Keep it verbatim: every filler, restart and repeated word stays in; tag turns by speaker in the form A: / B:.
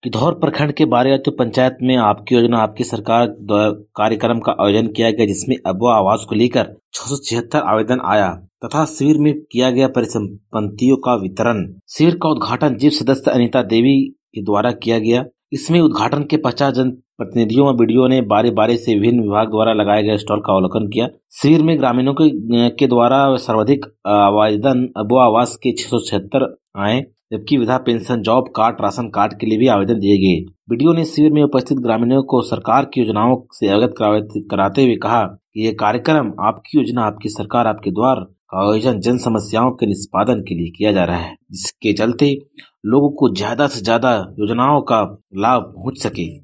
A: किधौर प्रखंड के बारेआतू पंचायत में आपकी योजना आपकी सरकार द्वारा कार्यक्रम का आयोजन किया गया, जिसमें अबुआ आवास को लेकर छह सौ छिहत्तर आवेदन आया तथा शिविर में किया गया परिसंपत्तियों का वितरण। शिविर का उद्घाटन जीप सदस्य अनीता देवी के द्वारा किया गया। इसमें उद्घाटन के पश्चात जन प्रतिनिधियों व बीडीओ ने बारी बारी से विभिन्न विभाग द्वारा लगाए गए स्टॉल का अवलोकन किया। शिविर में ग्रामीणों के, के द्वारा सर्वाधिक आवेदन अबुआ आवास के छह सौ छिहत्तर आए, जबकि विधवा pension, job card, ration card के लिए भी आवेदन दिए गए। बीडीओ ने शिविर में उपस्थित ग्रामीणों को सरकार की योजनाओं से अवगत कराते हुए कहा कि यह कार्यक्रम आपकी योजना आपकी सरकार आपके द्वार का आयोजन जन समस्याओं के निष्पादन के लिए किया जा रहा है, जिसके चलते लोगों को ज्यादा से ज्यादा योजनाओं का लाभ पहुंच सके।